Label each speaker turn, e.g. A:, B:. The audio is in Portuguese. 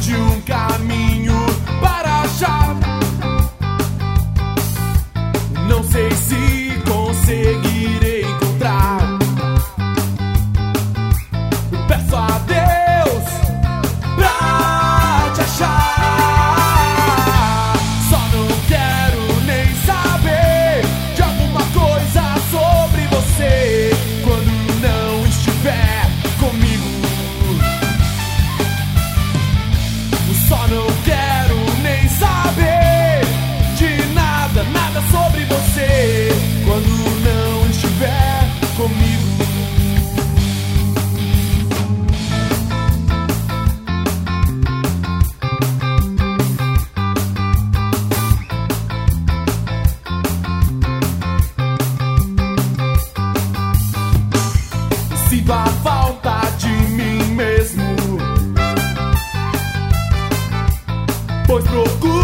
A: de um caminho para achar. Não sei se conseguirei encontrar. Peço a Deus pra te achar. Só não quero nem saber de alguma coisa sobre você quando não estiver comigo. Só não quero nem saber de nada, nada sobre você quando não estiver comigo. Sinto a falta de mim mesmo, pois procuro